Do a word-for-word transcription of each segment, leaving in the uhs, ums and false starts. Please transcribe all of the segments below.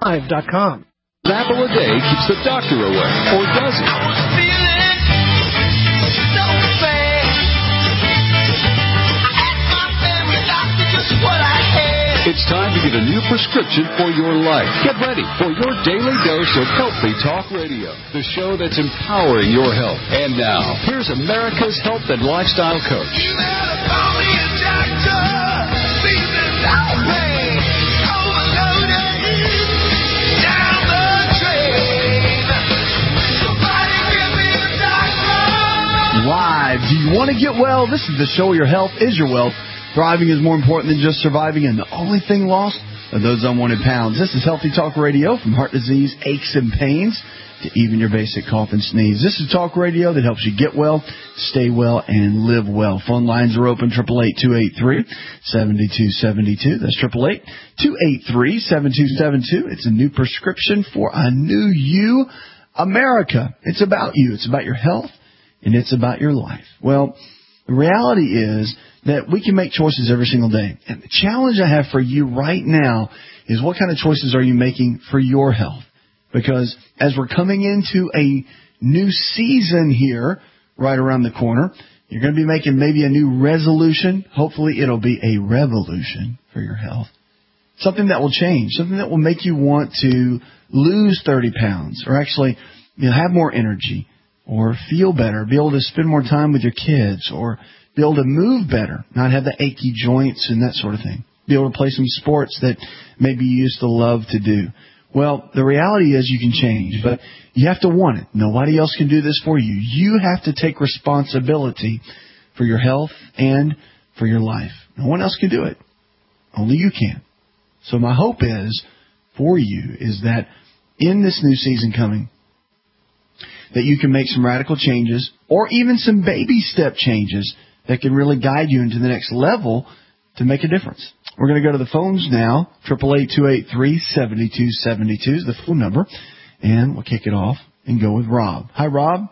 live dot com. An apple a day keeps the doctor away, or does it? I was feeling so bad. I asked my family doctor just what I had. It's time to get a new prescription for your life. Get ready for your daily dose of Healthy Talk Radio, the show that's empowering your health. And now, here's America's health and lifestyle coach. You better call me a doctor. Feeling so bad. Overloaded. Down the drain. Somebody give me a doctor. Live. Do you want to get well? This is the show where your health is your wealth. Thriving is more important than just surviving, and the only thing lost are those unwanted pounds. This is Healthy Talk Radio, from heart disease, aches and pains, to even your basic cough and sneeze. This is talk radio that helps you get well, stay well, and live well. Phone lines are open, eight eight eight, two eight three, seven two seven two. That's eight eight eight, two eight three, seven two seven two. It's a new prescription for a new you, America. It's about you. It's about your health, and it's about your life. Well, the reality is that we can make choices every single day. And the challenge I have for you right now is, what kind of choices are you making for your health? Because as we're coming into a new season here right around the corner, you're going to be making maybe a new resolution. Hopefully it'll be a revolution for your health. Something that will change, something that will make you want to lose thirty pounds, or actually, you know, have more energy, or feel better, be able to spend more time with your kids, or be able to move better, not have the achy joints and that sort of thing. Be able to play some sports that maybe you used to love to do. Well, the reality is you can change, but you have to want it. Nobody else can do this for you. You have to take responsibility for your health and for your life. No one else can do it. Only you can. So my hope is for you is that in this new season coming, that you can make some radical changes, or even some baby step changes that can really guide you into the next level to make a difference. We're going to go to the phones now. eight eight eight, two eight three, seven two seven two is the phone number. And we'll kick it off and go with Rob. Hi, Rob.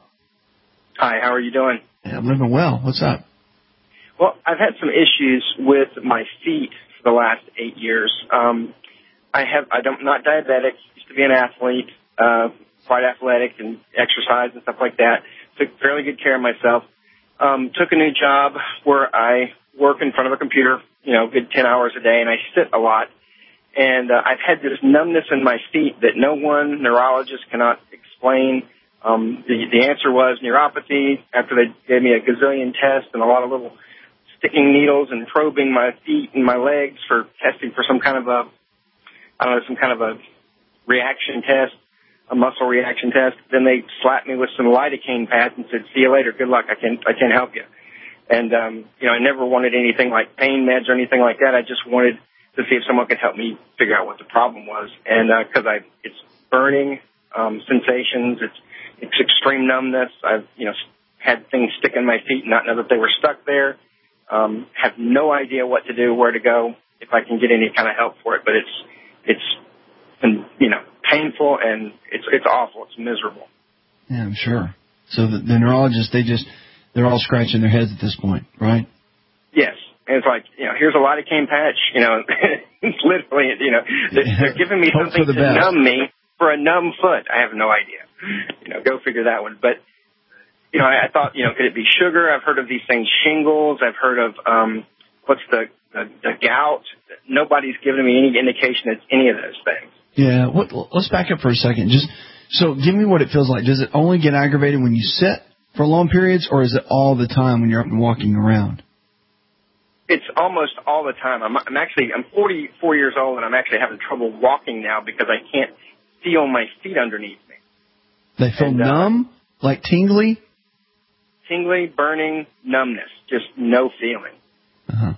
Hi, how are you doing? Yeah, I'm living well. What's up? Well, I've had some issues with my feet for the last eight years. Um, I have, I don't, not diabetic, used to be an athlete, uh, quite athletic and exercise and stuff like that. Took fairly good care of myself. Um, took a new job where I work in front of a computer, you know, good ten hours a day, and I sit a lot. And uh, I've had this numbness in my feet that no one neurologist cannot explain. Um, the, the answer was neuropathy after they gave me a gazillion tests and a lot of little sticking needles and probing my feet and my legs for testing for some kind of a, I don't know, some kind of a reaction test. A muscle reaction test. Then they slapped me with some lidocaine pads and said, "See you later. Good luck. I can't, I can't help you." And, um, you know, I never wanted anything like pain meds or anything like that. I just wanted to see if someone could help me figure out what the problem was. And, uh, cause I, it's burning, um, sensations. It's, it's extreme numbness. I've, you know, had things stick in my feet, not know that they were stuck there. Um, have no idea what to do, where to go, if I can get any kind of help for it. But it's, it's, and, you know, painful, and it's it's awful. It's miserable. Yeah, I'm sure. So the, the neurologists, they just, they're all scratching their heads at this point, right? Yes. And it's like, you know, here's a lidocaine patch, you know, it's literally, you know, they're, they're giving me Hope something for the to best. numb me for a numb foot. I have no idea. You know, go figure that one. But, you know, I, I thought, you know, could it be sugar? I've heard of these things, shingles. I've heard of, um, what's the, the, the gout. Nobody's given me any indication it's any of those things. Yeah, what, let's back up for a second. Just so give me what it feels like. Does it only get aggravated when you sit for long periods, or is it all the time when you're up and walking around? It's almost all the time. I'm, I'm actually, I'm forty-four years old, and I'm actually having trouble walking now because I can't feel my feet underneath me. They feel and, uh, numb, like tingly? Tingly, burning, numbness, just no feeling. Uh-huh.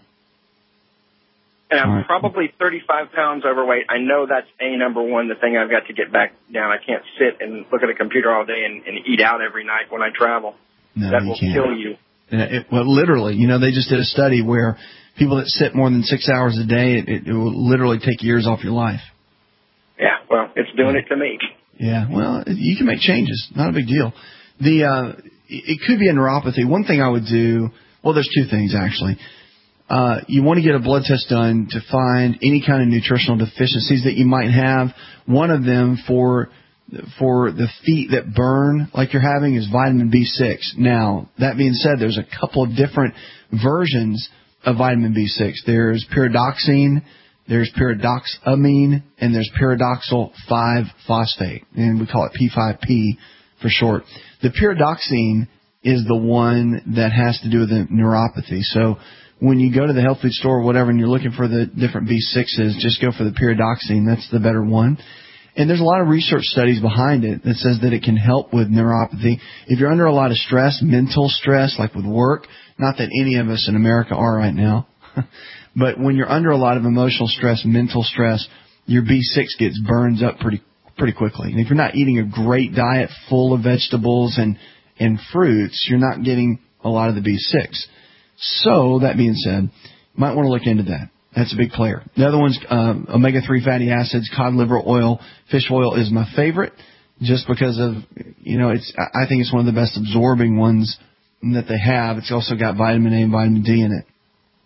And I'm right. probably thirty-five pounds overweight. I know that's a number one, the thing I've got to get back down. I can't sit and look at a computer all day and, and eat out every night when I travel. No, that you will can't. kill you. Yeah, it, well, literally, you know, they just did a study where people that sit more than six hours a day, it, it, it will literally take years off your life. Yeah, well, it's doing it to me. Yeah, well, you can make changes. Not a big deal. The uh, it could be a neuropathy. One thing I would do, well, there's two things, actually. uh, you want to get a blood test done to find any kind of nutritional deficiencies that you might have. One of them for for the feet that burn like you're having is vitamin B six. Now, that being said, there's a couple of different versions of vitamin B six. There's pyridoxine, there's pyridoxamine, and there's pyridoxal five phosphate, and we call it P five P for short. The pyridoxine is the one that has to do with the neuropathy. So when you go to the health food store or whatever and you're looking for the different B sixes, just go for the pyridoxine. That's the better one. And there's a lot of research studies behind it that says that it can help with neuropathy. If you're under a lot of stress, mental stress, like with work, not that any of us in America are right now, but when you're under a lot of emotional stress, mental stress, your B six gets burns up pretty pretty quickly. And if you're not eating a great diet full of vegetables and, and fruits, you're not getting a lot of the B six. So, that being said, you might want to look into that. That's a big player. The other one's uh, omega three fatty acids, cod liver oil, fish oil is my favorite, just because of, you know, it's. I think it's one of the best absorbing ones that they have. It's also got vitamin A and vitamin D in it.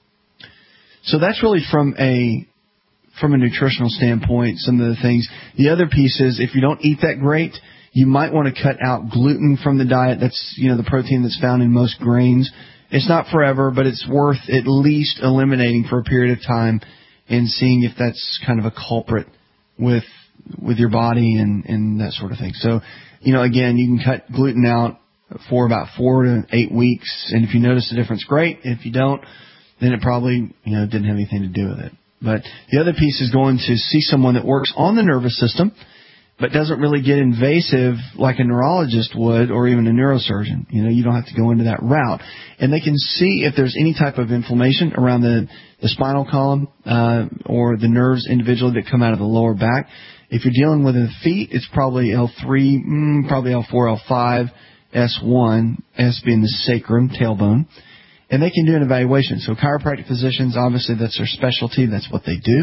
So that's really from a from a nutritional standpoint, some of the things. The other piece is if you don't eat that great, you might want to cut out gluten from the diet. That's, you know, the protein that's found in most grains. It's not forever, but it's worth at least eliminating for a period of time and seeing if that's kind of a culprit with with your body and, and that sort of thing. So, you know, again, you can cut gluten out for about four to eight weeks, and if you notice a difference, great. If you don't, then it probably, you know, didn't have anything to do with it. But the other piece is going to see someone that works on the nervous system, but doesn't really get invasive like a neurologist would or even a neurosurgeon. You know, you don't have to go into that route. And they can see if there's any type of inflammation around the, the spinal column uh, or the nerves individually that come out of the lower back. If you're dealing with the feet, it's probably L three, mm, probably L four, L five, S one, S being the sacrum, tailbone. And they can do an evaluation. So chiropractic physicians, obviously that's their specialty. That's what they do.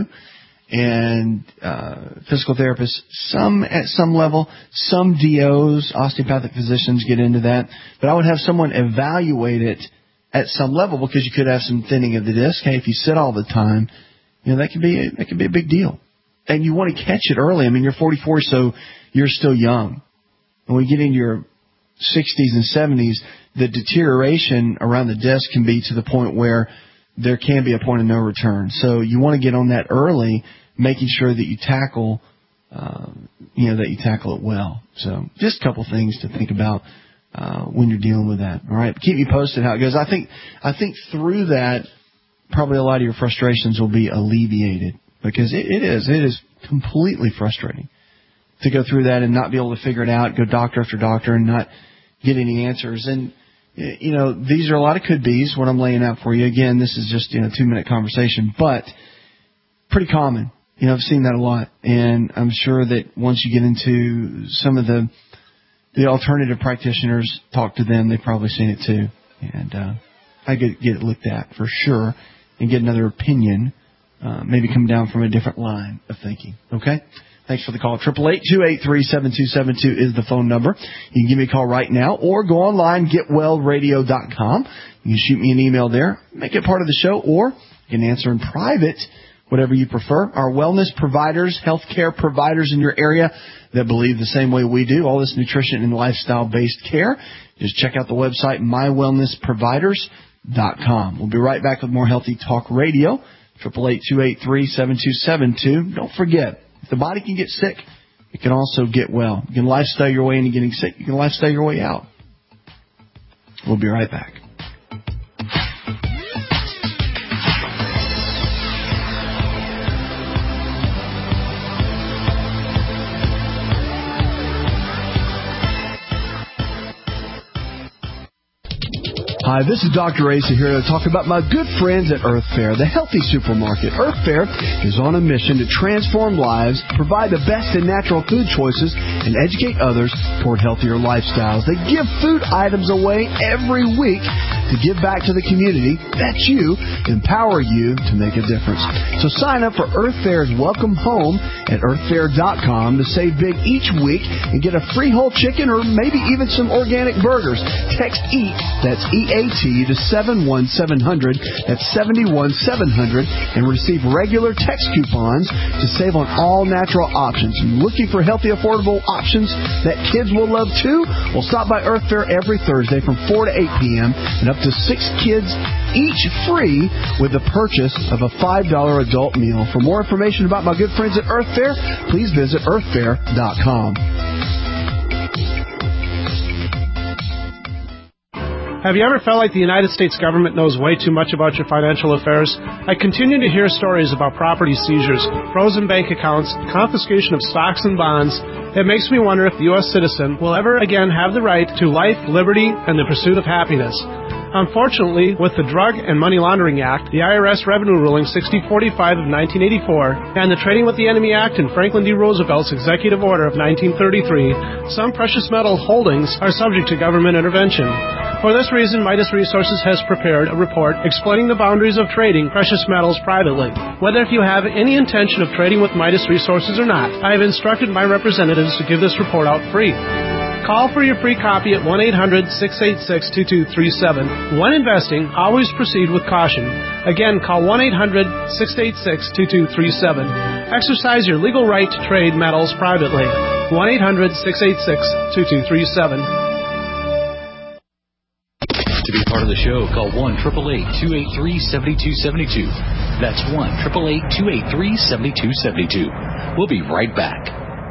And uh, physical therapists, some at some level, some D Os, osteopathic physicians get into that. But I would have someone evaluate it at some level because you could have some thinning of the disc. Hey, if you sit all the time, you know that could be a, that could be a big deal. And you want to catch it early. I mean, you're forty-four, so you're still young. When we get into your sixties and seventies, the deterioration around the disc can be to the point where there can be a point of no return. So you want to get on that early, making sure that you tackle, uh, you know, that you tackle it well. So just a couple things to think about uh, when you're dealing with that. All right, keep me posted how it goes. I think I think through that, probably a lot of your frustrations will be alleviated because it, it is it is completely frustrating to go through that and not be able to figure it out, go doctor after doctor and not get any answers. And you know, these are a lot of could-bes, what I'm laying out for you. Again, this is just, you know, a two-minute conversation, but pretty common. You know, I've seen that a lot, and I'm sure that once you get into some of the the alternative practitioners, talk to them, they've probably seen it too. And uh, I get, get it looked at for sure and get another opinion, uh, maybe come down from a different line of thinking. Okay? Thanks for the call. eight eight eight, two eight three, seven two seven two is the phone number. You can give me a call right now or go online, get well radio dot com. You can shoot me an email there, make it part of the show, or you can answer in private, whatever you prefer. Our wellness providers, healthcare providers in your area that believe the same way we do, all this nutrition and lifestyle-based care, just check out the website, my wellness providers dot com. We'll be right back with more Healthy Talk Radio, eight eight eight, two eight three, seven two seven two. Don't forget, if the body can get sick, it can also get well. You can lifestyle your way into getting sick. You can lifestyle your way out. We'll be right back. Hi, this is Doctor Asa here to talk about my good friends at Earth Fare, the healthy supermarket. Earth Fare is on a mission to transform lives, provide the best in natural food choices, and educate others toward healthier lifestyles. They give food items away every week to give back to the community, vet you, empower you to make a difference. So sign up for Earth Fair's Welcome Home at earth fair dot com to save big each week and get a free whole chicken or maybe even some organic burgers. Text EAT, that's E A T, to seven one seven zero zero, that's seven one seven zero zero, and receive regular text coupons to save on all natural options. Looking for healthy, affordable options that kids will love too? Well, stop by Earth Fair every Thursday from four to eight p.m. and up to six kids each free with the purchase of a five dollar adult meal. For more information about my good friends at Earth Fair, please visit earth fair dot com. Have you ever felt like the United States government knows way too much about your financial affairs? I continue to hear stories about property seizures, frozen bank accounts, confiscation of stocks and bonds. It makes me wonder if the U S citizen will ever again have the right to life, liberty, and the pursuit of happiness. Unfortunately, with the Drug and Money Laundering Act, the I R S Revenue Ruling sixty forty-five of nineteen eighty-four, and the Trading with the Enemy Act and Franklin D. Roosevelt's Executive Order of nineteen thirty-three, some precious metal holdings are subject to government intervention. For this reason, Midas Resources has prepared a report explaining the boundaries of trading precious metals privately. Whether if you have any intention of trading with Midas Resources or not, I have instructed my representatives to give this report out free. Call for your free copy at one eight hundred six eight six two two three seven. When investing, always proceed with caution. Again, call one eight hundred six eight six two two three seven. Exercise your legal right to trade metals privately. one eight hundred six eight six two two three seven. To be part of the show, call one eight eight eight, two eight three, seven two seven two. That's one eight eight eight, two eight three, seven two seven two. We'll be right back.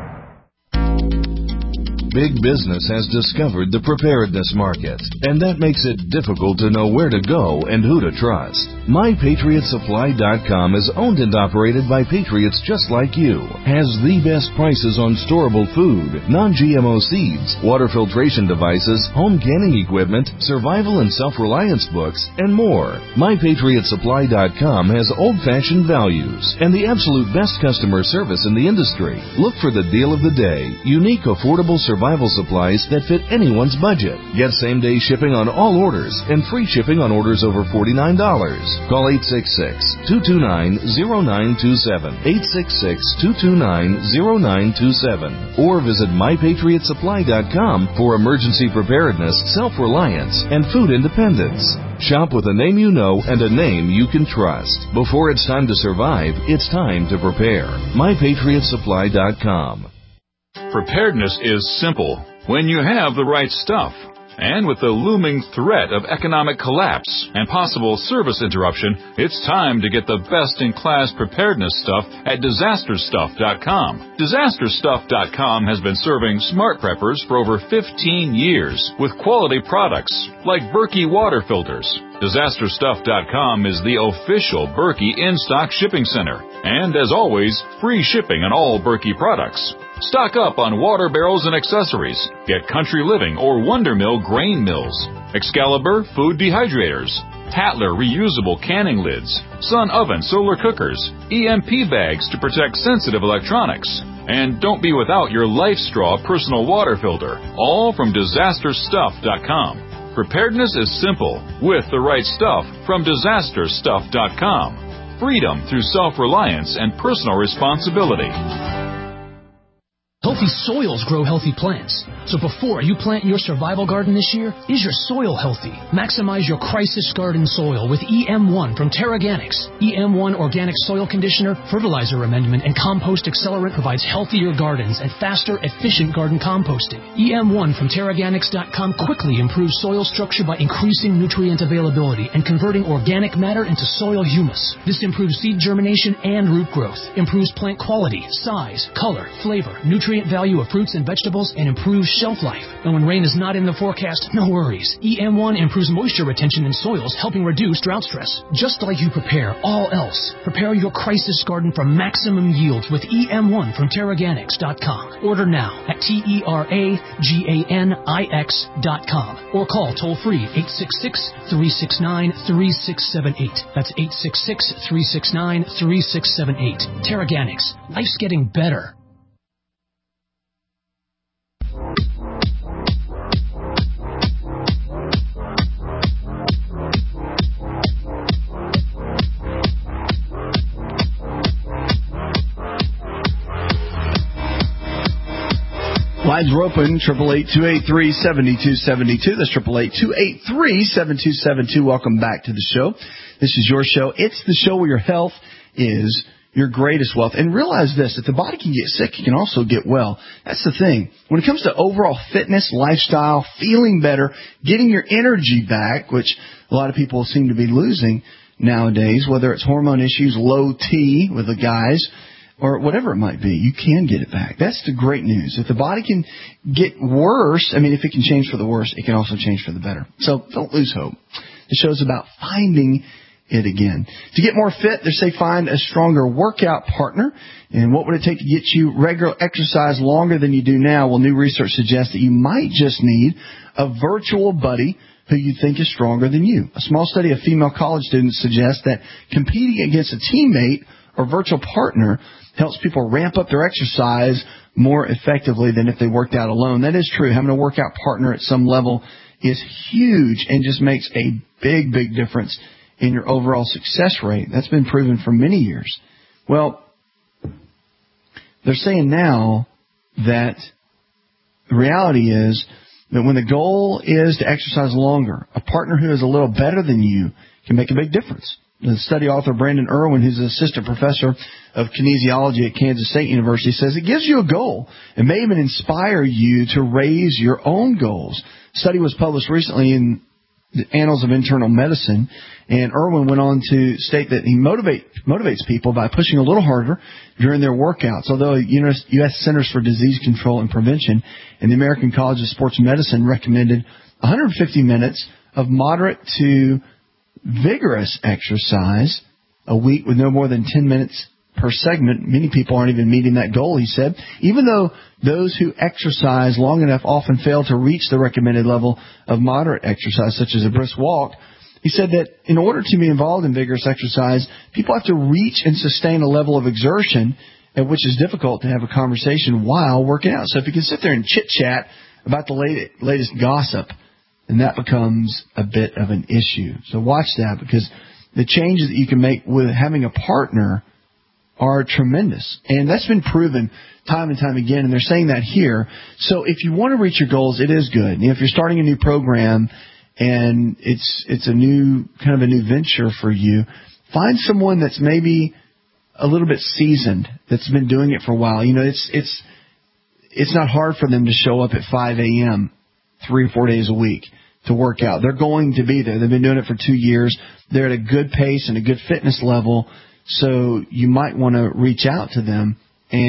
Big business has discovered the preparedness market, and that makes it difficult to know where to go and who to trust. my patriot supply dot com is owned and operated by patriots just like you, has the best prices on storable food, non-G M O seeds, water filtration devices, home canning equipment, survival and self-reliance books, and more. my patriot supply dot com has old-fashioned values and the absolute best customer service in the industry. Look for the deal of the day, unique, affordable survival supplies that fit anyone's budget. Get same-day shipping on all orders and free shipping on orders over forty-nine dollars. Call eight six six, two two nine, zero nine two seven, eight six six, two two nine, zero nine two seven, or visit my patriot supply dot com for emergency preparedness, self-reliance, and food independence. Shop with a name you know and a name you can trust. Before it's time to survive, it's time to prepare. my patriot supply dot com. Preparedness is simple when you have the right stuff. And with the looming threat of economic collapse and possible service interruption, it's time to get the best-in-class preparedness stuff at disaster stuff dot com. disaster stuff dot com has been serving smart preppers for over fifteen years with quality products like Berkey water filters. disaster stuff dot com is the official Berkey in-stock shipping center. And as always, free shipping on all Berkey products. Stock up on water barrels and accessories. Get Country Living or Wonder Mill grain mills, Excalibur food dehydrators, Tatler reusable canning lids, Sun oven solar cookers, E M P bags to protect sensitive electronics. And don't be without your Life Straw personal water filter, all from disaster stuff dot com. Preparedness is simple with the right stuff from disaster stuff dot com. Freedom through self-reliance and personal responsibility. Healthy soils grow healthy plants. So before you plant your survival garden this year, is your soil healthy? Maximize your crisis garden soil with E M one from Terraganics. E M one Organic Soil Conditioner, Fertilizer Amendment, and Compost Accelerant provides healthier gardens and faster, efficient garden composting. E M one from Terraganics dot com quickly improves soil structure by increasing nutrient availability and converting organic matter into soil humus. This improves seed germination and root growth, improves plant quality, size, color, flavor, nutrient value of fruits and vegetables, and improves shelf life. And when rain is not in the forecast, no worries. E M one improves moisture retention in soils, helping reduce drought stress. Just like you prepare all else, prepare your crisis garden for maximum yields with E M one from Terraganics dot com. Order now at T E R A G A N I X dot com or call toll-free eight six six, three six nine, three six seven eight. That's eight six six, three six nine, three six seven eight. Terraganics. Life's getting better. Lines are open, triple eight, two eight three, seven two seven two. That's triple eight, two eight three, seven two seven two. Welcome back to the show. This is your show. It's the show where your health is your greatest wealth. And realize this, if the body can get sick, it can also get well. That's the thing. When it comes to overall fitness, lifestyle, feeling better, getting your energy back, which a lot of people seem to be losing nowadays, whether it's hormone issues, low T with the guys, or whatever it might be, you can get it back. That's the great news. If the body can get worse, I mean, if it can change for the worse, it can also change for the better. So don't lose hope. The show's about finding it again. To get more fit, they say find a stronger workout partner. And what would it take to get you regular exercise longer than you do now? Well, new research suggests that you might just need a virtual buddy who you think is stronger than you. A small study of female college students suggests that competing against a teammate or virtual partner helps people ramp up their exercise more effectively than if they worked out alone. That is true. Having a workout partner at some level is huge and just makes a big, big difference in your overall success rate. That's been proven for many years. Well, they're saying now that the reality is that when the goal is to exercise longer, a partner who is a little better than you can make a big difference. The study author Brandon Irwin, who's an assistant professor of kinesiology at Kansas State University, says it gives you a goal. It may even inspire you to raise your own goals. The study was published recently in the Annals of Internal Medicine, and Irwin went on to state that he motivate, motivates people by pushing a little harder during their workouts. Although U S Centers for Disease Control and Prevention and the American College of Sports Medicine recommended one hundred fifty minutes of moderate to vigorous exercise a week with no more than ten minutes per segment. Many people aren't even meeting that goal, he said. Even though those who exercise long enough often fail to reach the recommended level of moderate exercise, such as a brisk walk, he said that in order to be involved in vigorous exercise, people have to reach and sustain a level of exertion at which is difficult to have a conversation while working out. So if you can sit there and chit-chat about the latest gossip, and that becomes a bit of an issue. So watch that, because the changes that you can make with having a partner are tremendous. And that's been proven time and time again, and they're saying that here. So if you want to reach your goals, it is good. You know, if you're starting a new program and it's it's a new kind of a new venture for you, find someone that's maybe a little bit seasoned, that's been doing it for a while. You know, it's it's it's not hard for them to show up at five a.m. three or four days a week to work out. They're going to be there. They've been doing it for two years. They're at a good pace and a good fitness level. So you might want to reach out to them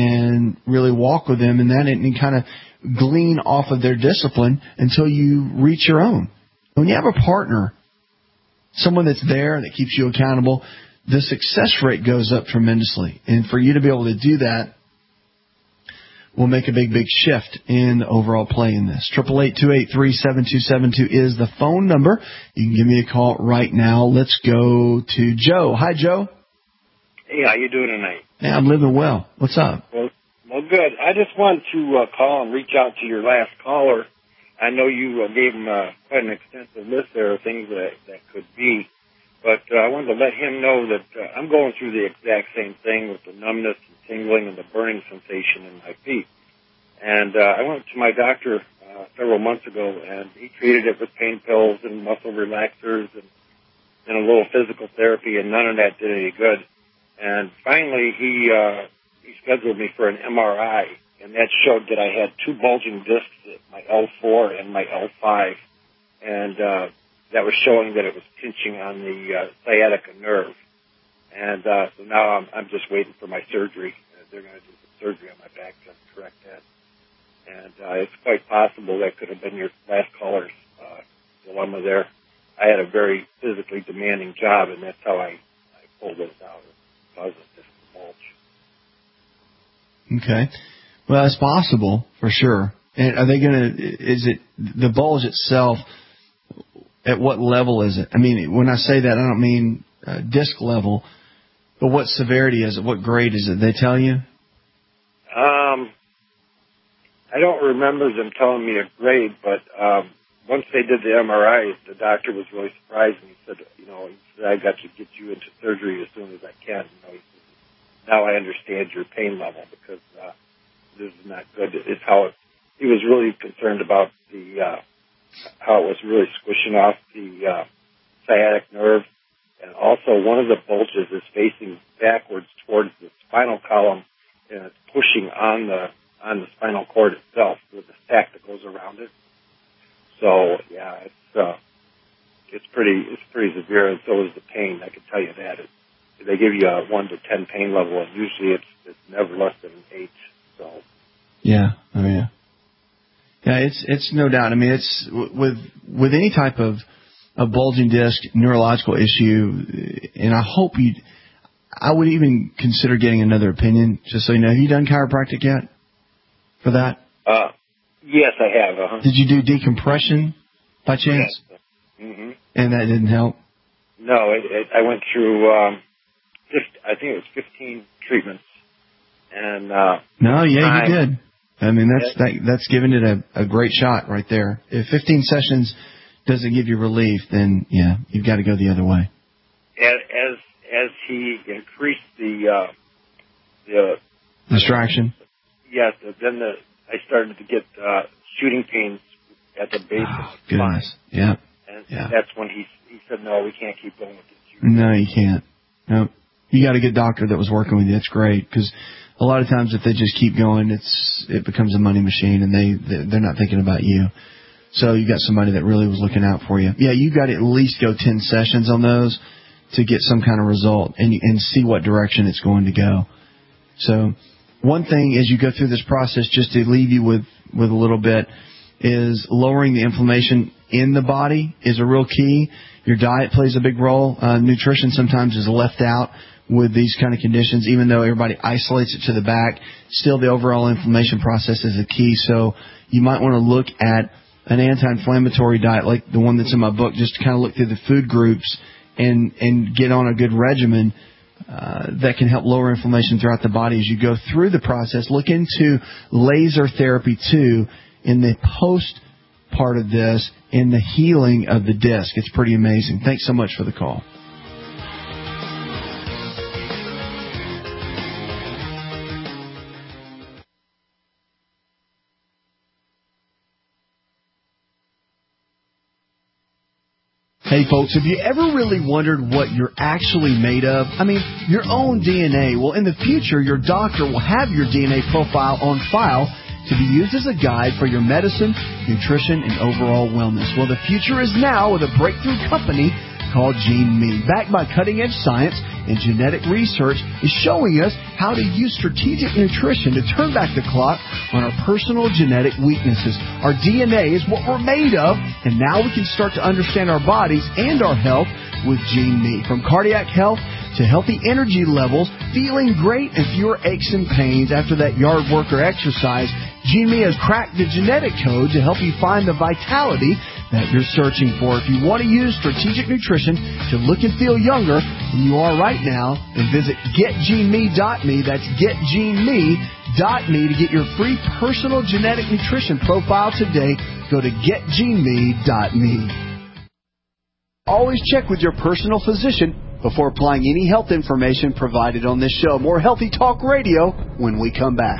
and really walk with them and then and kind of glean off of their discipline until you reach your own. When you have a partner, someone that's there that keeps you accountable, the success rate goes up tremendously. And for you to be able to do that will make a big, big shift in the overall play in this. Triple eight two eight three seven two seven two is the phone number. You can give me a call right now. Let's go to Joe. Hi, Joe. Hey, how you doing tonight? Yeah, I'm living well. What's up? Well, well, good. I just wanted to uh, call and reach out to your last caller. I know you uh, gave him uh, quite an extensive list there of things that that could be, but uh, I wanted to let him know that uh, I'm going through the exact same thing with the numbness and tingling and the burning sensation in my feet. And uh, I went to my doctor uh, several months ago, and he treated it with pain pills and muscle relaxers and, and a little physical therapy, and none of that did any good. And finally, he uh, he scheduled me for an M R I, and that showed that I had two bulging discs at my L four and my L five, and uh, that was showing that it was pinching on the uh, sciatica nerve. And uh, so now I'm, I'm just waiting for my surgery. Uh, they're going to do some surgery on my back to correct that. And uh, it's quite possible that could have been your last caller's uh, dilemma there. I had a very physically demanding job, and that's how I, I pulled this out. Cause of this bulge. Okay. Well, that's possible for sure. And are they going to, is it the bulge itself, at what level is it? I mean, when I say that, I don't mean uh, disc level, but what severity is it? What grade is it? They tell you? Um, I don't remember them telling me a grade, but um, once they did the M R I, the doctor was really surprised, and he said, you know, he said, I got to get you into surgery as soon as I can. You know, he said, now I understand your pain level, because uh, this is not good. It's how it he was really concerned about the uh, how it was really squishing off the uh, sciatic nerve, and also one of the bulges is facing backwards towards the spinal column, and it's pushing on the on the spinal cord itself with the sac that goes around it. So yeah, it's uh, it's pretty it's pretty severe, and so is the pain. I can tell you that. It, they give you a one to ten pain level, and usually it's it's never less than an eight. So yeah, oh yeah, yeah. It's it's no doubt. I mean, it's with with any type of a bulging disc neurological issue, and I hope you. I would even consider getting another opinion, just so you know. Have you done chiropractic yet for that? Uh, yes, I have. Uh-huh. Did you do decompression by chance? Yes. Mm-hmm. And that didn't help? No, it, it, I went through, um, just, I think it was fifteen treatments. And uh, no, yeah, time, you did. I mean, that's that, that's giving it a, a great shot right there. If fifteen sessions doesn't give you relief, then, yeah, you've got to go the other way. As as, as he increased the uh, the distraction, yes, then the I started to get uh, shooting pains at the base oh, of the spine. Goodness, yeah, and yeah. That's when he he said, "No, we can't keep going with this." No, you can't. No, you got a good doctor that was working with you. That's great, because a lot of times if they just keep going, it's it becomes a money machine, and they they're not thinking about you. So you got somebody that really was looking out for you. Yeah, you got to at least go ten sessions on those to get some kind of result and and see what direction it's going to go. So one thing as you go through this process, just to leave you with, with a little bit, is lowering the inflammation in the body is a real key. Your diet plays a big role. Uh, nutrition sometimes is left out with these kind of conditions, even though everybody isolates it to the back. Still, the overall inflammation process is a key. So you might want to look at an anti-inflammatory diet like the one that's in my book, just to kind of look through the food groups and, and get on a good regimen uh, that can help lower inflammation throughout the body as you go through the process. Look into laser therapy, too, in the post part of this, in the healing of the disc. It's pretty amazing. Thanks so much for the call. Hey folks, have you ever really wondered what you're actually made of? I mean, your own D N A. Well, in the future, your doctor will have your D N A profile on file to be used as a guide for your medicine, nutrition, and overall wellness. Well, the future is now with a breakthrough company called GeneMe. Backed by cutting-edge science and genetic research, is showing us how to use strategic nutrition to turn back the clock on our personal genetic weaknesses. Our D N A is what we're made of, and now we can start to understand our bodies and our health with GeneMe. From cardiac health to healthy energy levels, feeling great, and fewer aches and pains after that yard work or exercise, GeneMe has cracked the genetic code to help you find the vitality that you're searching for. If you want to use strategic nutrition to look and feel younger than you are right now, then visit get gene me dot me. That's get gene me dot me to get your free personal genetic nutrition profile today. Go to get gene me dot me. Always check with your personal physician before applying any health information provided on this show. More Healthy Talk Radio when we come back.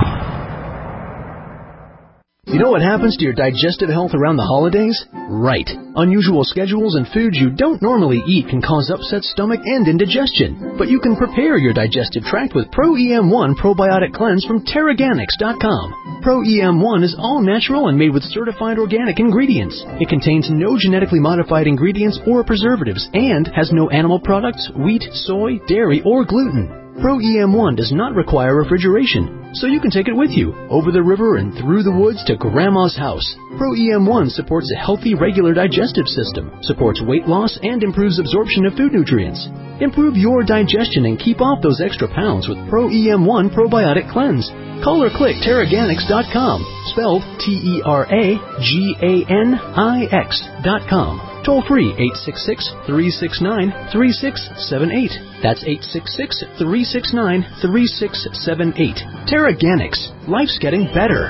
You know what happens to your digestive health around the holidays? Right. Unusual schedules and foods you don't normally eat can cause upset stomach and indigestion. But you can prepare your digestive tract with Pro E M one Probiotic Cleanse from Teraganix dot com. Pro E M one is all natural and made with certified organic ingredients. It contains no genetically modified ingredients or preservatives and has no animal products, wheat, soy, dairy, or gluten. Pro E M one does not require refrigeration, so you can take it with you, over the river and through the woods to Grandma's house. Pro E M one supports a healthy, regular digestive system, supports weight loss, and improves absorption of food nutrients. Improve your digestion and keep off those extra pounds with Pro E M one Probiotic Cleanse. Call or click Teraganix dot com, spelled T E R A G A N I X dot com. Toll free, eight six six, three six nine, three six seven eight. That's eight six six, three six nine, three six seven eight. Teraganix. Life's getting better.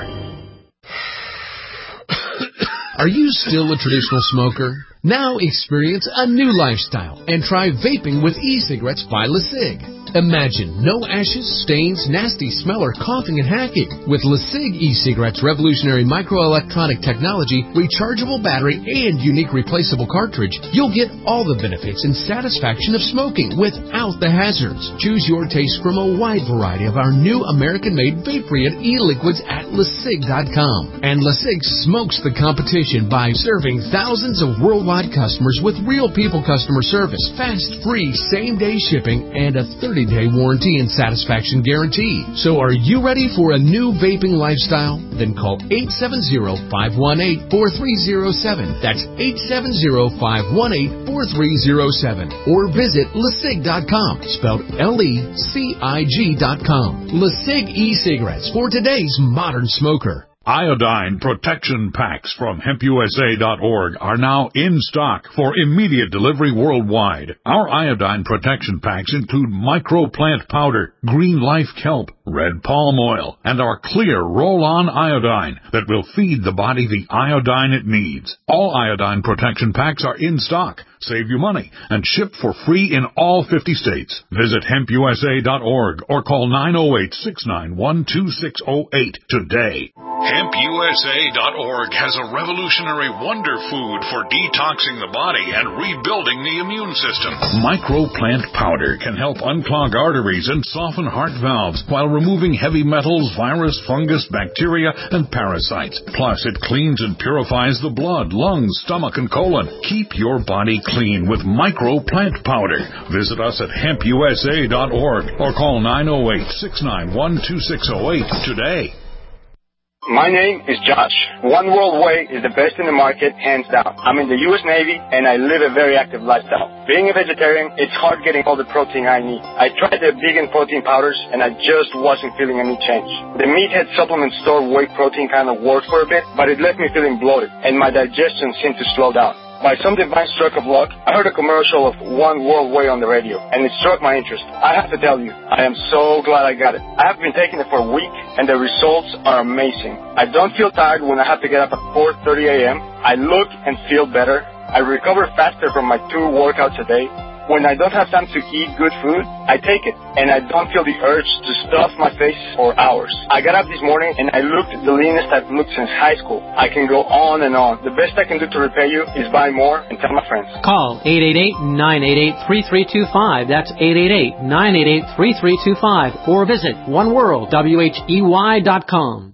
Are you still a traditional smoker? Now experience a new lifestyle and try vaping with e-cigarettes by LeSig. Imagine no ashes, stains, nasty smell, or coughing and hacking. With LeSig e-cigarettes' revolutionary microelectronic technology, rechargeable battery, and unique replaceable cartridge, you'll get all the benefits and satisfaction of smoking without the hazards. Choose your taste from a wide variety of our new American-made vape-free e-liquids at LeSig dot com. And LeSig smokes the competition by serving thousands of worldwide customers with real people customer service, fast, free, same-day shipping, and a thirty-day warranty and satisfaction guarantee. So are you ready for a new vaping lifestyle? Then call eight seven zero, five one eight, four three zero seven. That's eight seven zero, five one eight, four three zero seven. Or visit LeSig dot com, spelled L E C I G dot com. LeSig e-cigarettes for today's modern smoker. Iodine protection packs from hemp U S A dot org are now in stock for immediate delivery worldwide. Our iodine protection packs include microplant powder, green life kelp, red palm oil, and our clear roll-on iodine that will feed the body the iodine it needs. All iodine protection packs are in stock, save you money, and ship for free in all fifty states. Visit hemp U S A dot org or call nine oh eight, six nine one, two six oh eight today. hemp U S A dot org has a revolutionary wonder food for detoxing the body and rebuilding the immune system. Microplant powder can help unclog arteries and soften heart valves while removing heavy metals, virus, fungus, bacteria, and parasites. Plus, it cleans and purifies the blood, lungs, stomach, and colon. Keep your body clean with Microplant powder. Visit us at hemp U S A dot org or call nine oh eight, six nine one, two six oh eight today. My name is Josh. One World Way is the best in the market, hands down. I'm in the U S Navy, and I live a very active lifestyle. Being a vegetarian, it's hard getting all the protein I need. I tried the vegan protein powders, and I just wasn't feeling any change. The Meathead supplement store whey protein kind of worked for a bit, but it left me feeling bloated, and my digestion seemed to slow down. By some divine stroke of luck, I heard a commercial of One World Way on the radio, and it struck my interest. I have to tell you, I am so glad I got it. I have been taking it for a week, and the results are amazing. I don't feel tired when I have to get up at four thirty a.m. I look and feel better. I recover faster from my two workouts a day. When I don't have time to eat good food, I take it, and I don't feel the urge to stuff my face for hours. I got up this morning, and I looked the leanest I've looked since high school. I can go on and on. The best I can do to repay you is buy more and tell my friends. Call eight eight eight, nine eight eight, three three two five. That's eight eight eight, nine eight eight, three three two five. Or visit one world whey dot com.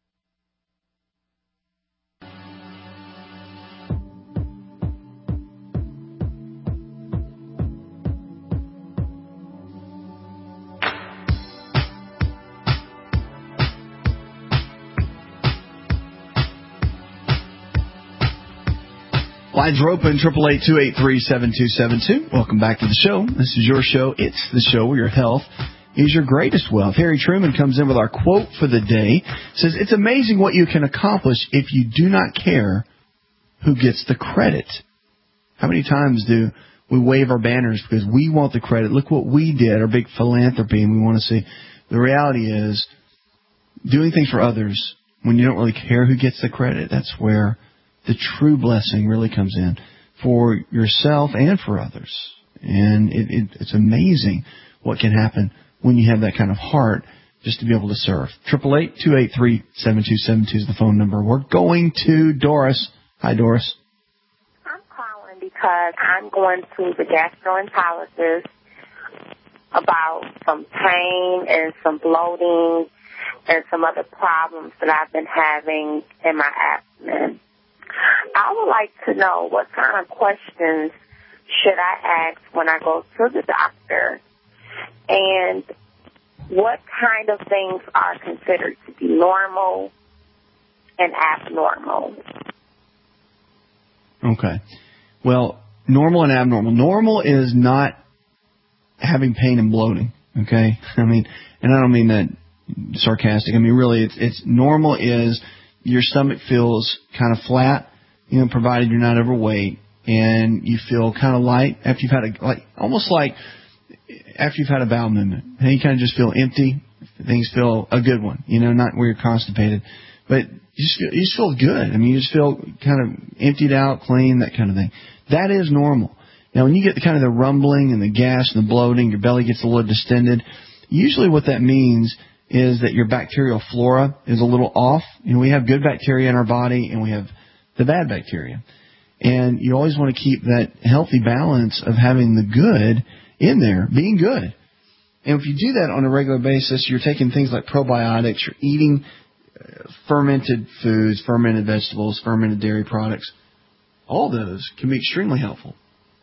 Lines are open, eight eight eight, two eight three, seven two seven two. Welcome back to the show. This is your show. It's the show where your health is your greatest wealth. Harry Truman comes in with our quote for the day. Says, it's amazing what you can accomplish if you do not care who gets the credit. How many times do we wave our banners because we want the credit? Look what we did, our big philanthropy, and we want to see. The reality is, doing things for others when you don't really care who gets the credit, that's where the true blessing really comes in for yourself and for others. And it, it, it's amazing what can happen when you have that kind of heart just to be able to serve. eight eight eight, two eight three, seven two seven two is the phone number. We're going to Doris. Hi, Doris. I'm calling because I'm going to the gastroenterologist about some pain and some bloating and some other problems that I've been having in my abdomen. I would like to know what kind of questions should I ask when I go to the doctor, and what kind of things are considered to be normal and abnormal. Okay. Well, normal and abnormal. Normal is not having pain and bloating, okay? I mean, and I don't mean that sarcastic. I mean, really, it's, it's normal is your stomach feels kind of flat, you know, provided you're not overweight, and you feel kind of light after you've had a, like, almost like after you've had a bowel movement. And you kind of just feel empty. Things feel a good one, you know, not where you're constipated. But you just feel, you just feel good. I mean, you just feel kind of emptied out, clean, that kind of thing. That is normal. Now, when you get the kind of the rumbling and the gas and the bloating, your belly gets a little distended, usually what that means is that your bacterial flora is a little off. You know, we have good bacteria in our body and we have the bad bacteria. And you always want to keep that healthy balance of having the good in there, being good. And if you do that on a regular basis, you're taking things like probiotics, you're eating fermented foods, fermented vegetables, fermented dairy products. All those can be extremely helpful.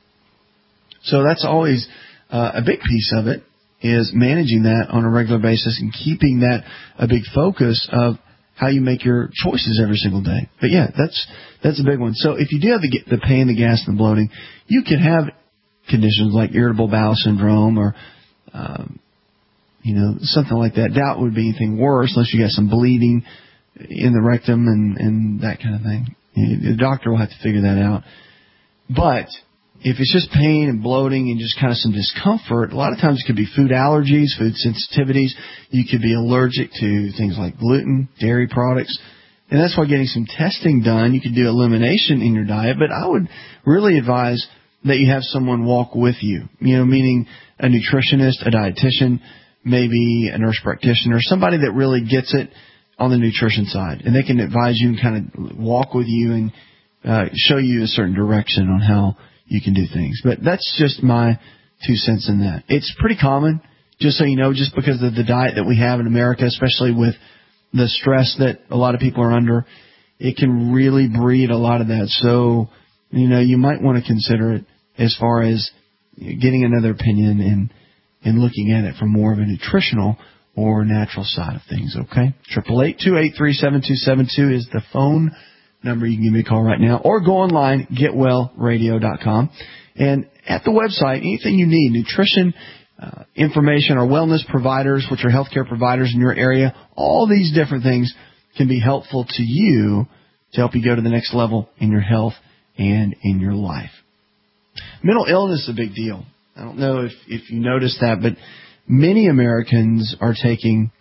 So that's always uh, a big piece of it, is managing that on a regular basis and keeping that a big focus of how you make your choices every single day. But yeah, that's that's a big one. So if you do have the, the pain, the gas, and the bloating, you can have conditions like irritable bowel syndrome or um, you know, something like that. Doubt would be anything worse unless you got some bleeding in the rectum and, and that kind of thing. The doctor will have to figure that out. But if it's just pain and bloating and just kind of some discomfort, a lot of times it could be food allergies, food sensitivities. You could be allergic to things like gluten, dairy products. And that's why getting some testing done, you could do elimination in your diet. But I would really advise that you have someone walk with you, you know, meaning a nutritionist, a dietitian, maybe a nurse practitioner, somebody that really gets it on the nutrition side. And they can advise you and kind of walk with you and uh, show you a certain direction on how you can do things. But that's just my two cents in that. It's pretty common, just so you know, just because of the diet that we have in America, especially with the stress that a lot of people are under, it can really breed a lot of that. So, you know, you might want to consider it as far as getting another opinion and, and looking at it from more of a nutritional or natural side of things, okay? Triple eight two eight three seven two seven two is the phone number. You can give me a call right now, or go online, get well radio dot com. And at the website, anything you need, nutrition, uh, information, or wellness providers, which are healthcare providers in your area, all these different things can be helpful to you to help you go to the next level in your health and in your life. Mental illness is a big deal. I don't know if, if you noticed that, but many Americans are taking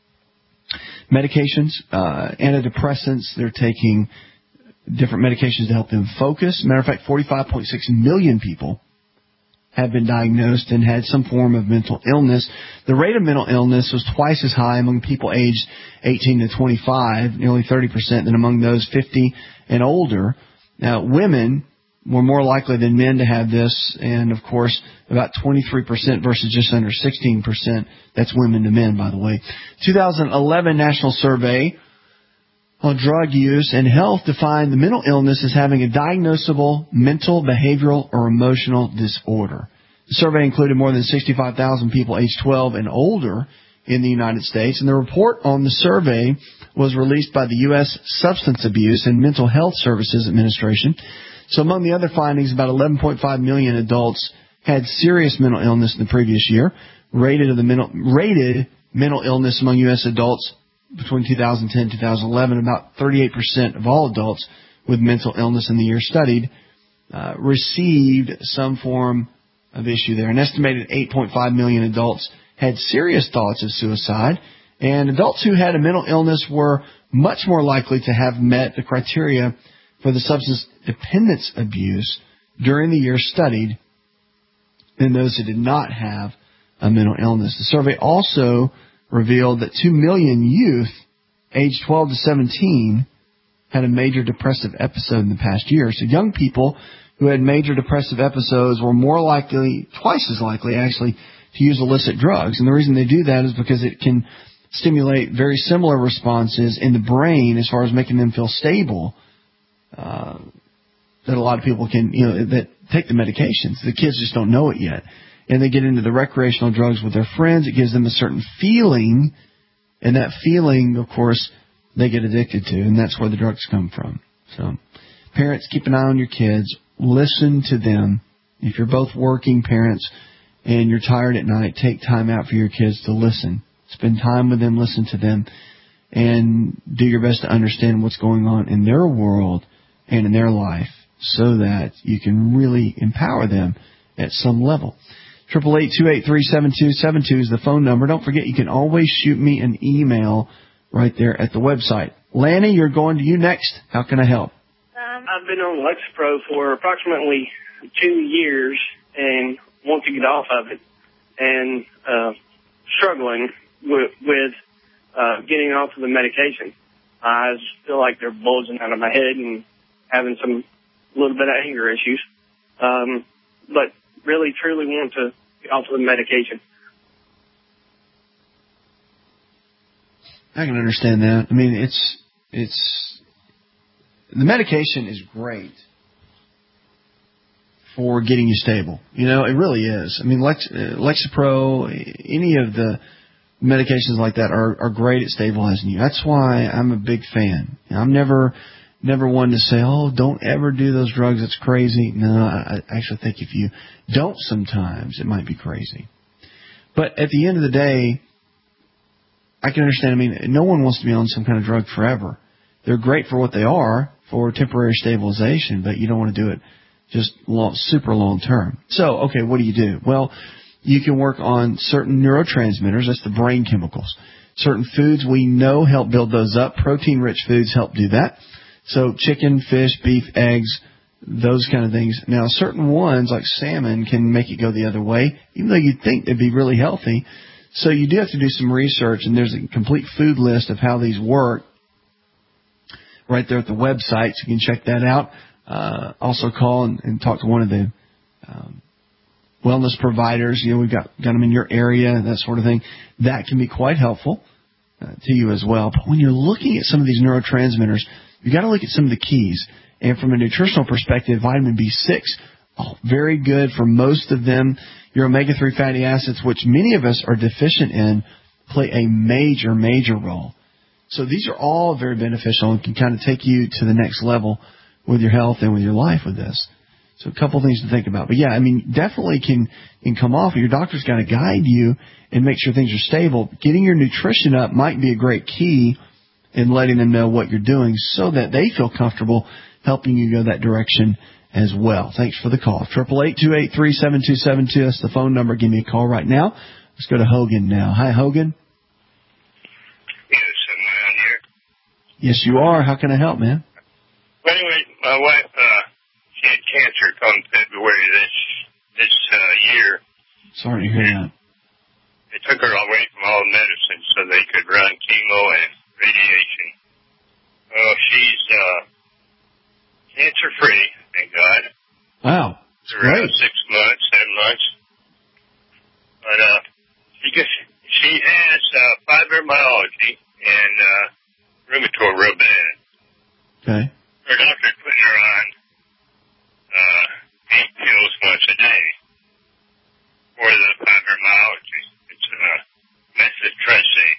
medications, uh, antidepressants. They're taking different medications to help them focus. Matter of fact, forty-five point six million people have been diagnosed and had some form of mental illness. The rate of mental illness was twice as high among people aged eighteen to twenty-five, nearly thirty percent, than among those fifty and older. Now, women were more likely than men to have this, and of course, about twenty-three percent versus just under sixteen percent. That's women to men, by the way. two thousand eleven National Survey on Drug Use and Health defined the mental illness as having a diagnosable mental, behavioral, or emotional disorder. The survey included more than sixty-five thousand people aged twelve and older in the United States, and the report on the survey was released by the U S Substance Abuse and Mental Health Services Administration. So among the other findings, about eleven point five million adults had serious mental illness in the previous year. Rated of the mental, rated mental illness among U S adults between two thousand ten and two thousand eleven, about thirty-eight percent of all adults with mental illness in the year studied uh, received some form of issue there. An estimated eight point five million adults had serious thoughts of suicide, and adults who had a mental illness were much more likely to have met the criteria for the substance dependence abuse during the year studied than those who did not have a mental illness. The survey also revealed that two million youth aged twelve to seventeen had a major depressive episode in the past year. So young people who had major depressive episodes were more likely, twice as likely actually, to use illicit drugs. And the reason they do that is because it can stimulate very similar responses in the brain as far as making them feel stable. Uh, that a lot of people can, you know, that take the medications. The kids just don't know it yet. And they get into the recreational drugs with their friends. It gives them a certain feeling. And that feeling, of course, they get addicted to. And that's where the drugs come from. So parents, keep an eye on your kids. Listen to them. If you're both working parents and you're tired at night, take time out for your kids to listen. Spend time with them, listen to them, and do your best to understand what's going on in their world and in their life so that you can really empower them at some level. Triple eight two eight three seven two seven two is the phone number. Don't forget, you can always shoot me an email right there at the website. Lanny, you're going to you next. How can I help? Um, I've been on Lexapro for approximately for two years and want to get off of it, and uh, struggling with, with uh, getting off of the medication. I just feel like they're bulging out of my head and having some little bit of anger issues, um, but really truly want to get off of the medication. I can understand that. I mean, it's it's the medication is great for getting you stable. You know, it really is. I mean, Lex, uh, Lexapro, any of the medications like that are, are great at stabilizing you. That's why I'm a big fan. I'm never never one to say, oh, don't ever do those drugs. It's crazy. No, I, I actually think if you don't sometimes, it might be crazy. But at the end of the day, I can understand. I mean, no one wants to be on some kind of drug forever. They're great for what they are, for temporary stabilization, but you don't want to do it just long, super long term. So, okay, what do you do? Well, you can work on certain neurotransmitters. That's the brain chemicals. Certain foods we know help build those up. Protein-rich foods help do that. So chicken, fish, beef, eggs, those kind of things. Now, certain ones, like salmon, can make it go the other way, even though you'd think they'd be really healthy. So you do have to do some research, and there's a complete food list of how these work right there at the website, so you can check that out. Uh, also call and, and talk to one of the um, wellness providers. You know, we've got, got them in your area, that sort of thing. That can be quite helpful uh, to you as well. But when you're looking at some of these neurotransmitters, you've got to look at some of the keys. And from a nutritional perspective, vitamin B six, oh, very good for most of them. Your omega three fatty acids, which many of us are deficient in, play a major, major role. So these are all very beneficial and can kind of take you to the next level with your health and with your life with this. So a couple things to think about. But, yeah, I mean, definitely can, can come off. Your doctor's got to guide you and make sure things are stable. Getting your nutrition up might be a great key in letting them know what you're doing so that they feel comfortable helping you go that direction as well. Thanks for the call. eight eight eight, two eight three, seven two seven two. That's the phone number. Give me a call right now. Let's go to Hogan now. Hi, Hogan. Yes, am I on here? Yes, you are. How can I help, man? Well, anyway, my wife, uh, she had cancer come February this this uh, year. Sorry to hear that. They took her away from all medicine so they could run chemo and radiation. Well, she's uh, cancer-free, thank God. Wow. For around six months, seven months. But uh, she just, she has uh, fibromyalgia and uh, rheumatoid real bad. Okay. Her doctor's putting her on uh, eight pills once a day for the fibromyalgia. It's uh, methotrexate.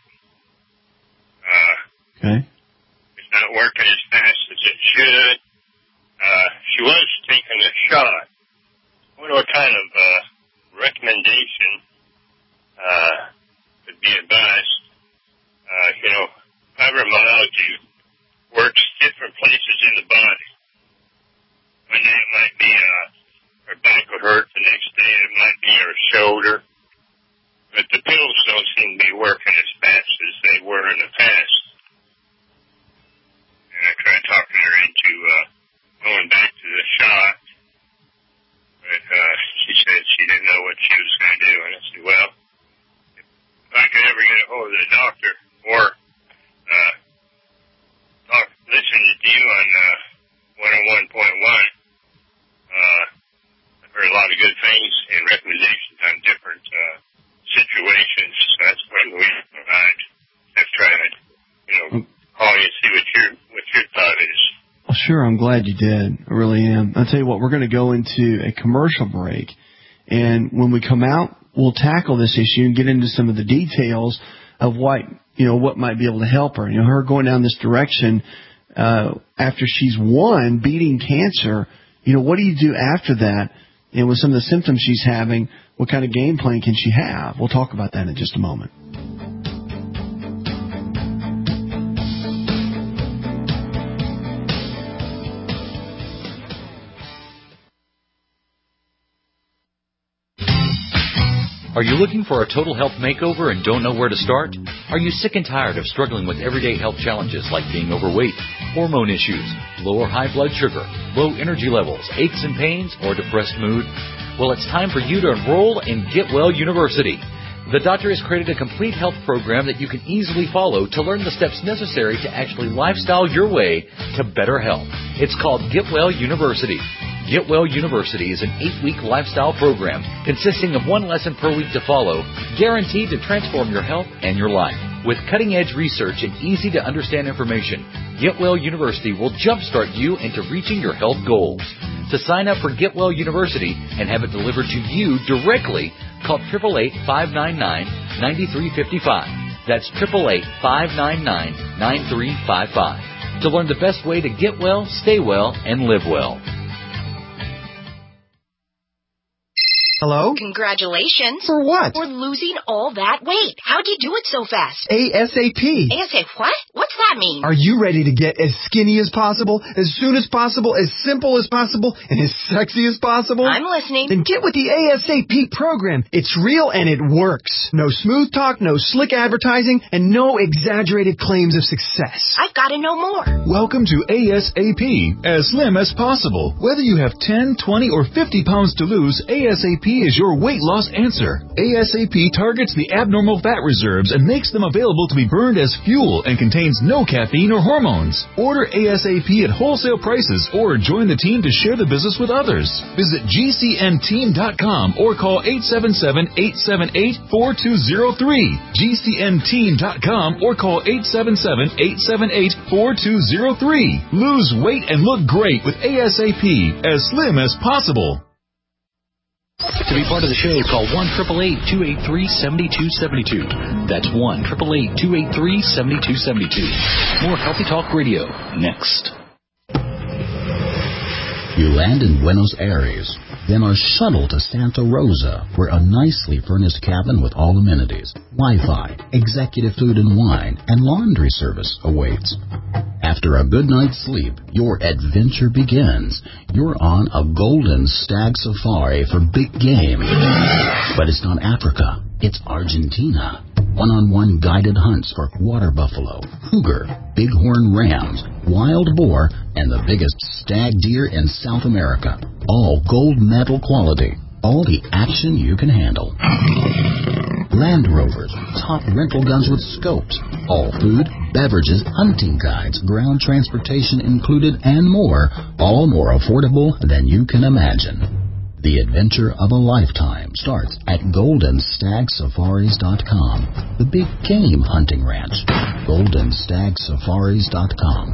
Uh, okay. It's not working as fast as it should. Uh, she was taking a shot. I wonder what kind of uh, recommendation uh, would be advised. Uh, you know, fibromyalgia works different places in the body. One day it might be uh, her back would hurt. The next day it might be her shoulder. But the pills don't seem to be working as fast as they were in the past. And I tried talking her into uh, going back to the shot. But uh, she said she didn't know what she was going to do. And I said, well, if I could ever get a hold of the doctor or uh, talk, listen to you on uh, one oh one point one, uh, I've heard a lot of good things and recommendations on different uh, situations. So that's one way I'd have tried, you know, call you and see what your, what your thought is. Well, sure, I'm glad you did. I really am. I'll tell you what, we're going to go into a commercial break, and when we come out, we'll tackle this issue and get into some of the details of what, you know, what might be able to help her. You know, her going down this direction uh, after she's won beating cancer, you know, what do you do after that? And with some of the symptoms she's having, what kind of game plan can she have? We'll talk about that in just a moment. Are you looking for a total health makeover and don't know where to start? Are you sick and tired of struggling with everyday health challenges like being overweight, hormone issues, low or high blood sugar, low energy levels, aches and pains, or depressed mood? Well, it's time for you to enroll in Get Well University. The doctor has created a complete health program that you can easily follow to learn the steps necessary to actually lifestyle your way to better health. It's called Get Well University. Get Well University is an eight-week lifestyle program consisting of one lesson per week to follow, guaranteed to transform your health and your life. With cutting-edge research and easy-to-understand information, Get Well University will jumpstart you into reaching your health goals. To sign up for Get Well University and have it delivered to you directly, call eight eight eight, five nine nine, nine three five five. That's eight eight eight, five nine nine, nine three five five. To learn the best way to get well, stay well, and live well. Hello? Congratulations. For what? For losing all that weight. How'd you do it so fast? ASAP. ASAP what? What's that mean? Are you ready to get as skinny as possible, as soon as possible, as simple as possible, and as sexy as possible? I'm listening. Then get with the ASAP program. It's real and it works. No smooth talk, no slick advertising, and no exaggerated claims of success. I've got to know more. Welcome to ASAP, as slim as possible. Whether you have ten, twenty, or fifty pounds to lose, ASAP is your weight loss answer. ASAP targets the abnormal fat reserves and makes them available to be burned as fuel and contains no caffeine or hormones. Order ASAP at wholesale prices or join the team to share the business with others. Visit G C N team dot com or call eight seven seven, eight seven eight, four two zero three. G C N team dot com or call eight seven seven, eight seven eight, four two zero three. Lose weight and look great with ASAP, as slim as possible. To be part of the show, call one eight eight eight, two eight three, seven two seven two. That's one eight eight eight, two eight three, seven two seven two. More Healthy Talk Radio next. You land in Buenos Aires, then are shuttled to Santa Rosa, where a nicely furnished cabin with all amenities, Wi-Fi, executive food and wine, and laundry service awaits. After a good night's sleep, your adventure begins. You're on a golden stag safari for big game. But it's not Africa, it's Argentina. One-on-one guided hunts for water buffalo, cougar, bighorn rams, wild boar, and the biggest stag deer in South America. All gold medal quality. All the action you can handle. Land Rovers, top rental guns with scopes, all food, beverages, hunting guides, ground transportation included, and more, all more affordable than you can imagine. The adventure of a lifetime starts at golden stag safaris dot com, the big game hunting ranch. golden stag safaris dot com.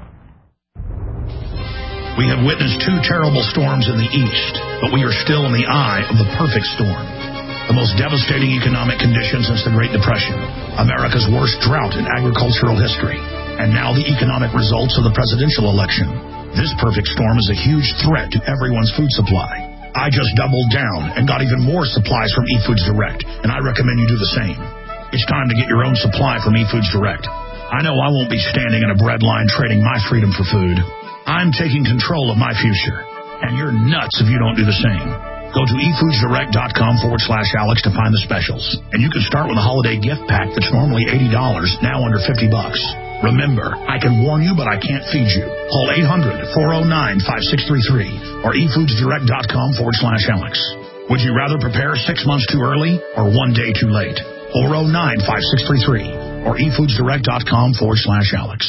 We have witnessed two terrible storms in the east, but we are still in the eye of the perfect storm. The most devastating economic conditions since the Great Depression, America's worst drought in agricultural history, and now the economic results of the presidential election. This perfect storm is a huge threat to everyone's food supply. I just doubled down and got even more supplies from eFoods Direct, and I recommend you do the same. It's time to get your own supply from eFoods Direct. I know I won't be standing in a bread line trading my freedom for food. I'm taking control of my future, and you're nuts if you don't do the same. Go to eFoodsDirect.com forward slash Alex to find the specials. And you can start with a holiday gift pack that's normally eighty dollars, now under fifty bucks. Remember, I can warn you, but I can't feed you. Call eight hundred, four oh nine, five six three three or eFoodsDirect.com forward slash Alex. Would you rather prepare six months too early or one day too late? four oh nine, five six three three or eFoodsDirect.com forward slash Alex.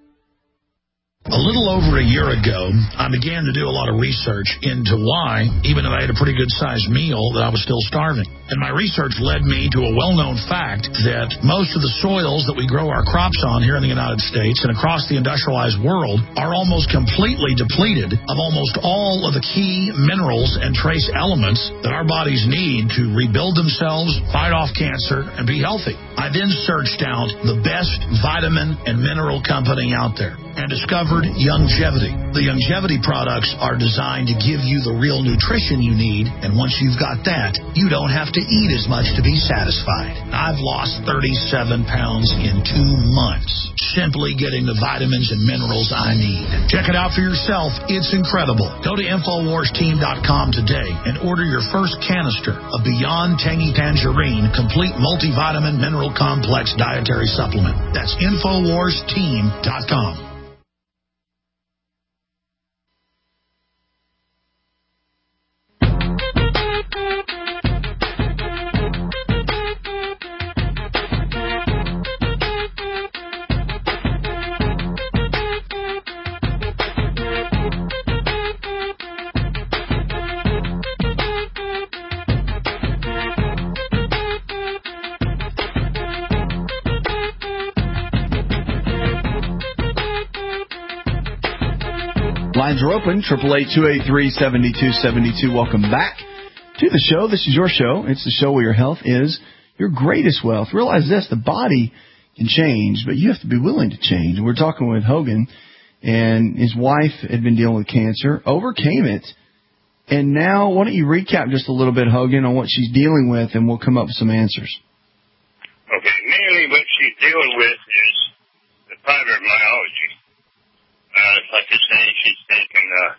A little over a year ago, I began to do a lot of research into why, even though I had a pretty good-sized meal, that I was still starving. And my research led me to a well-known fact that most of the soils that we grow our crops on here in the United States and across the industrialized world are almost completely depleted of almost all of the key minerals and trace elements that our bodies need to rebuild themselves, fight off cancer, and be healthy. I then searched out the best vitamin and mineral company out there and discovered Youngevity. The Youngevity products are designed to give you the real nutrition you need, and once you've got that, you don't have to eat as much to be satisfied. I've lost thirty-seven pounds in two months, simply getting the vitamins and minerals I need. Check it out for yourself. It's incredible. Go to Infowars Team dot com today and order your first canister of Beyond Tangy Tangerine Complete Multivitamin Mineral Complex Dietary Supplement. That's Infowars Team dot com. Lines are open, eight eight eight, two eight three, seven two seven two. Welcome back to the show. This is your show. It's the show where your health is your greatest wealth. Realize this, the body can change, but you have to be willing to change. We're talking with Hogan, and his wife had been dealing with cancer, overcame it, and now why don't you recap just a little bit, Hogan, on what she's dealing with, and we'll come up with some answers. Okay, mainly what she's dealing with is the fibromyalgia. Uh, like I say, she's taking uh,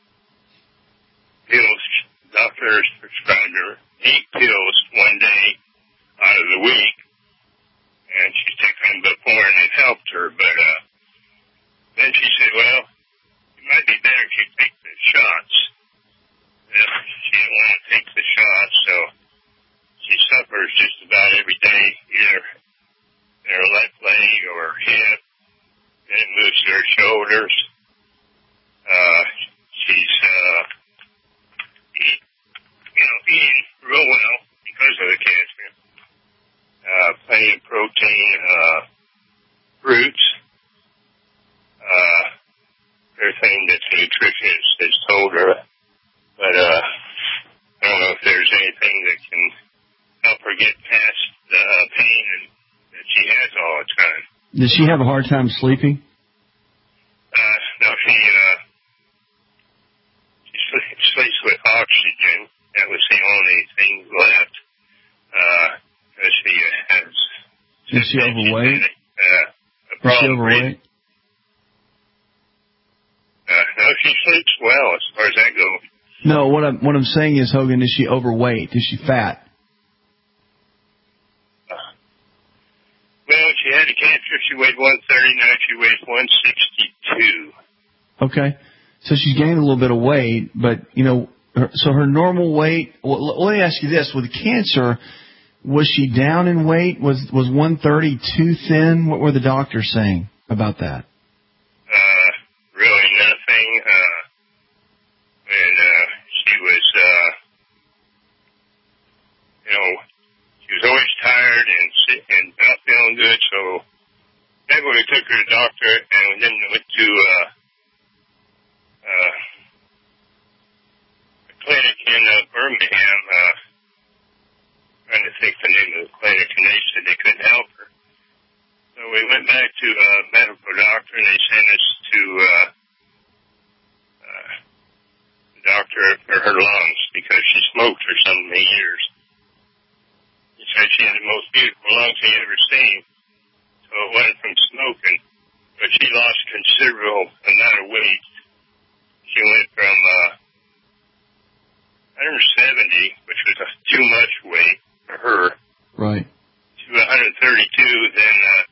pills. Doctors prescribed her eight pills one day out of the week, and she's taken them before, and it helped her. But uh, then she said, well, it might be better if you take the shots. And she didn't want to take the shots, so she suffers just about every day, either in her left leg or her hip. Then it moves to her shoulders. Uh, she's, uh, eat, you know, eating real well because of the cancer. Uh, plenty of protein, uh, fruits, uh, everything that the nutritionist has told her. But, uh, I don't know if there's anything that can help her get past the uh, pain and, that she has all the time. Does she have a hard time sleeping? Uh, no, she, uh, she sleeps with oxygen. That was the only thing left. Uh, because she has... Is she overweight? Uh, a Is she overweight? Uh, no, she sleeps well as far as that goes. No, what I'm, what I'm saying is, Hogan, is she overweight? Is she fat? Well, she had a cancer. She weighed one thirty. Now she weighs one sixty-two. Okay. So she's gained a little bit of weight, but, you know, her, so her normal weight, well, let me ask you this. With cancer, was she down in weight? Was was one thirty too thin? What were the doctors saying about that? Uh, really nothing. Uh, and uh, she was, uh, you know, she was always tired and sick and not feeling good. So then we took her to the doctor, and then we went to uh, uh, a clinic in uh, Birmingham. Uh, trying to think the name of the clinic, and they said they couldn't help her. So we went back to a uh, medical doctor, and they sent us to uh, uh, the doctor for her lungs because she smoked for so many years. He said she had the most beautiful lungs he ever seen. So it wasn't from smoking, but she lost considerable amount of weight. She went from uh, one seventy, which was uh, too much weight for her, right, to one thirty-two. Then uh,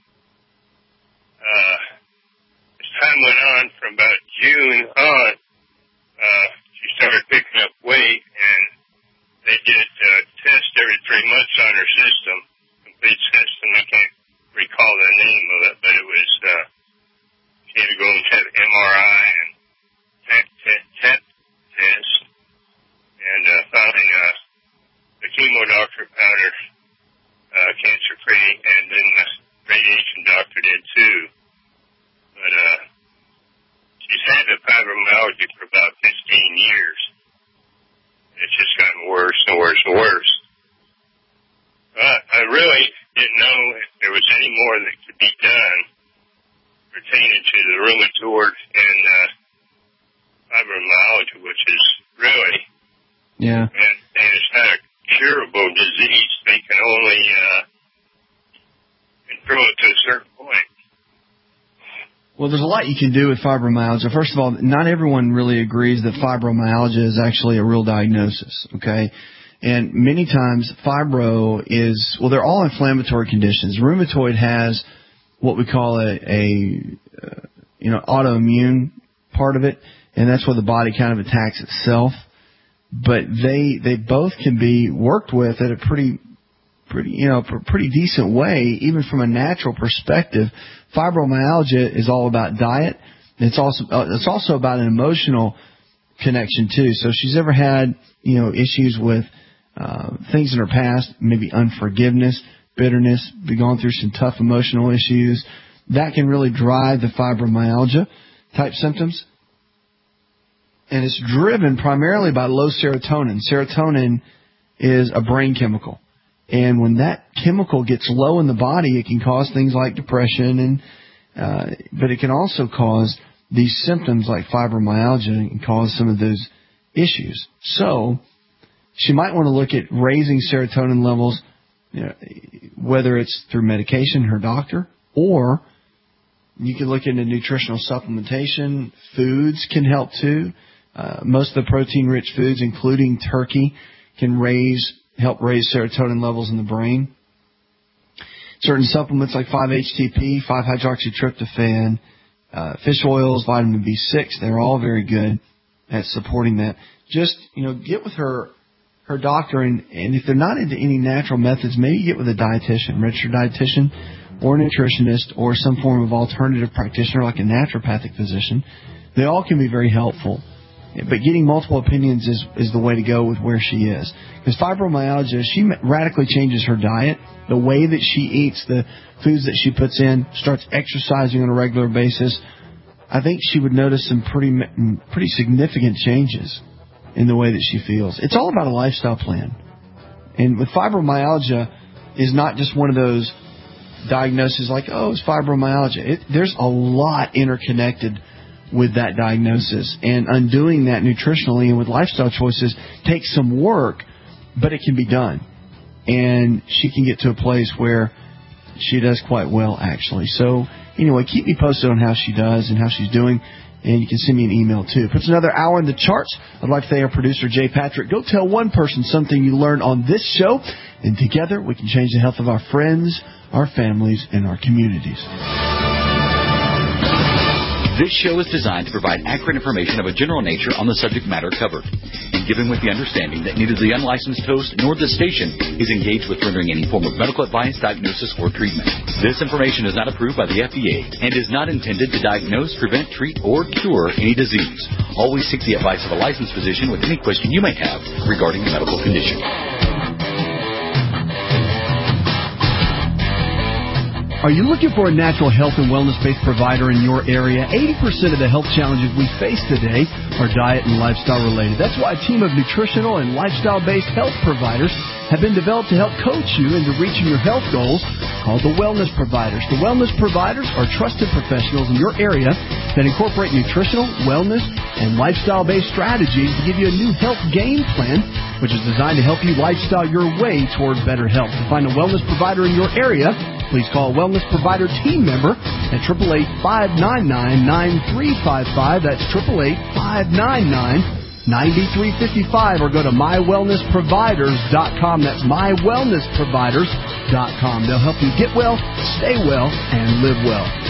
uh, as time went on, from about June on, uh, she started picking up weight, and they did uh, tests every three months on her system, complete system. I can't recall the name of it, but it was, uh, she had to go and have M R I and tech test, test, and uh, finally uh, the chemo doctor found her uh, cancer-free, and then the radiation doctor did too. But uh, she's had the fibromyalgia for about fifteen years. It's just gotten worse and worse and worse. But I really didn't know if there was any more that could be done pertaining to the rheumatoid and uh, fibromyalgia, which is really, yeah, and, and it's not a curable disease. They can only uh, control it to a certain point. Well, there's a lot you can do with fibromyalgia. First of all, not everyone really agrees that fibromyalgia is actually a real diagnosis, okay? And many times fibro is, well, they're all inflammatory conditions. Rheumatoid has what we call a, a uh, you know, autoimmune part of it, and that's where the body kind of attacks itself. But they they both can be worked with at a pretty pretty you know pretty decent way, even from a natural perspective. Fibromyalgia is all about diet. It's also uh, it's also about an emotional connection too. So if she's ever had you know issues with uh, things in her past, maybe unforgiveness, bitterness, be going through some tough emotional issues, that can really drive the fibromyalgia type symptoms. and it's driven primarily by low serotonin. Serotonin is a brain chemical. And when that chemical gets low in the body, it can cause things like depression, and uh, but it can also cause these symptoms like fibromyalgia and cause some of those issues. So she might want to look at raising serotonin levels, you know, whether it's through medication, her doctor, or you can look into nutritional supplementation. Foods can help too. Uh, most of the protein-rich foods, including turkey, can raise help raise serotonin levels in the brain. Certain supplements like five H T P, five hydroxytryptophan, uh, fish oils, vitamin B six, they're all very good at supporting that. Just, you know, get with her her doctor, and, and if they're not into any natural methods, maybe get with a dietitian, registered dietitian or a nutritionist or some form of alternative practitioner like a naturopathic physician. They all can be very helpful. But getting multiple opinions is, is the way to go with where she is. Because fibromyalgia, she radically changes her diet, the way that she eats, the foods that she puts in, starts exercising on a regular basis. I think she would notice some pretty pretty significant changes in the way that she feels. It's all about a lifestyle plan. And with fibromyalgia is not just one of those diagnoses like, oh, it's fibromyalgia. It, there's a lot interconnected with that diagnosis, and undoing that nutritionally and with lifestyle choices takes some work, but it can be done. And she can get to a place where she does quite well, actually. So anyway, keep me posted on how she does and how she's doing, and you can send me an email too. Puts another hour in the charts. I'd like to thank our producer, Jay Patrick. Go tell one person something you learned on this show, and together we can change the health of our friends, our families, and our communities. This show is designed to provide accurate information of a general nature on the subject matter covered, and given with the understanding that neither the unlicensed host nor the station is engaged with rendering any form of medical advice, diagnosis, or treatment. This information is not approved by the F D A and is not intended to diagnose, prevent, treat, or cure any disease. Always seek the advice of a licensed physician with any question you may have regarding a medical condition. Are you looking for a natural health and wellness-based provider in your area? eighty percent of the health challenges we face today are diet and lifestyle related. That's why a team of nutritional and lifestyle-based health providers have been developed to help coach you into reaching your health goals, called the Wellness Providers. The Wellness Providers are trusted professionals in your area that incorporate nutritional, wellness, and lifestyle-based strategies to give you a new health game plan, which is designed to help you lifestyle your way toward better health. To find a wellness provider in your area, please call a Wellness Provider team member at eight eight eight, five nine nine, nine three five five. That's eight eight eight, five nine nine, nine three five five. Or go to my wellness providers dot com. That's my wellness providers dot com. They'll help you get well, stay well, and live well.